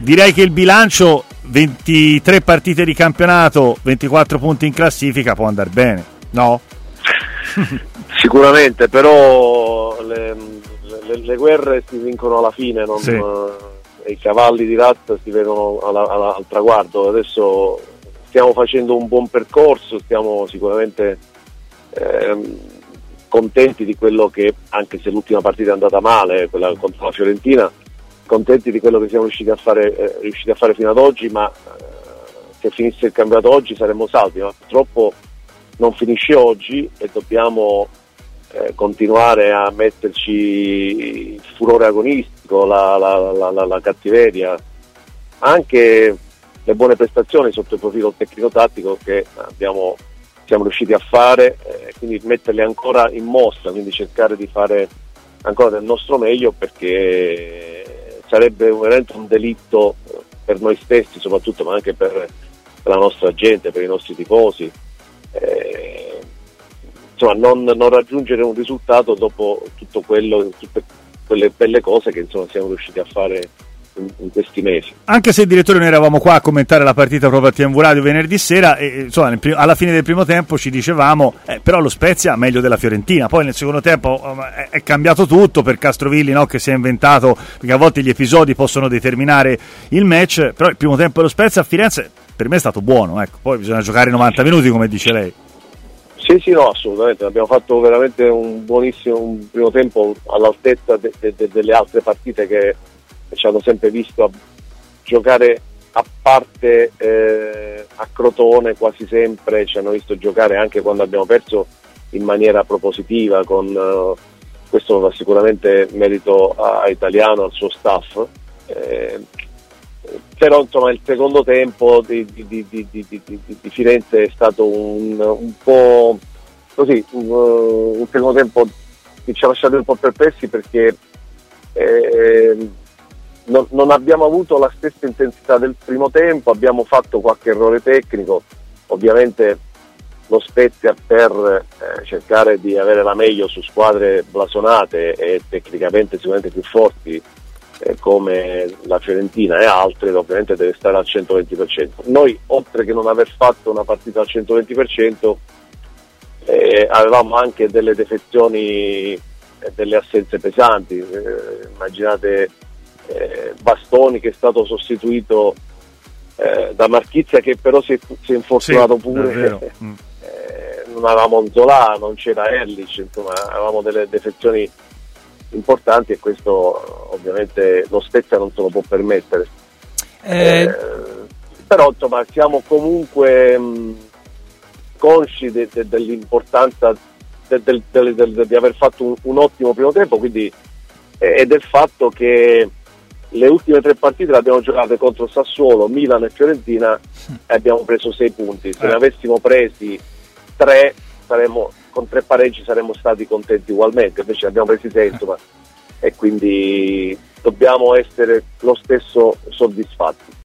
direi che il bilancio 23 partite di campionato, 24 punti in classifica può andare bene, no? Sicuramente, però le guerre si vincono alla fine, non, sì. I cavalli di razza si vedono al traguardo. Adesso stiamo facendo un buon percorso, stiamo sicuramente contenti di quello che, anche se l'ultima partita è andata male, quella contro la Fiorentina, contenti di quello che siamo riusciti a fare fino ad oggi, ma se finisse il campionato oggi saremmo salvi, ma purtroppo non finisce oggi e dobbiamo continuare a metterci il furore agonistico, la cattiveria, anche le buone prestazioni sotto il profilo tecnico-tattico che siamo riusciti a fare, quindi metterle ancora in mostra, quindi cercare di fare ancora del nostro meglio, perché sarebbe veramente un delitto per noi stessi soprattutto, ma anche per la nostra gente, per i nostri tifosi, insomma non raggiungere un risultato dopo tutte quelle belle cose che insomma siamo riusciti a fare in questi mesi. Anche se, direttore, noi eravamo qua a commentare la partita proprio a TMV Radio venerdì sera e insomma alla fine del primo tempo ci dicevamo però lo Spezia meglio della Fiorentina. Poi nel secondo tempo è cambiato tutto per Castrovilli, no, che si è inventato, perché a volte gli episodi possono determinare il match, però il primo tempo dello Spezia a Firenze per me è stato buono, ecco. Poi bisogna giocare 90 minuti come dice lei. Sì, no, assolutamente, abbiamo fatto veramente un primo tempo all'altezza delle altre partite che ci hanno sempre visto a giocare a parte a Crotone, quasi sempre ci hanno visto giocare anche quando abbiamo perso in maniera propositiva, con questo va sicuramente merito a Italiano, al suo staff, però insomma il secondo tempo di Firenze è stato un po' così, un secondo tempo che ci ha lasciato un po' perplessi, perché non abbiamo avuto la stessa intensità del primo tempo, abbiamo fatto qualche errore tecnico, ovviamente lo Spezia, per cercare di avere la meglio su squadre blasonate e tecnicamente sicuramente più forti come la Fiorentina e altre, ovviamente deve stare al 120%. Noi, oltre che non aver fatto una partita al 120%, avevamo anche delle defezioni e delle assenze pesanti, immaginate Bastoni che è stato sostituito da Marchizia, che però si è infortunato pure, non avevamo Nzola, non c'era Erlich, insomma avevamo delle defezioni importanti e questo ovviamente lo Spezia non se lo può permettere, però insomma siamo comunque consci dell'importanza di aver fatto un ottimo primo tempo, quindi e del fatto che le ultime 3 partite le abbiamo giocate contro Sassuolo, Milan e Fiorentina e abbiamo preso 6 punti. Se ne avessimo presi 3 con 3 pareggi saremmo stati contenti ugualmente, invece ne abbiamo presi 6, insomma, e quindi dobbiamo essere lo stesso soddisfatti.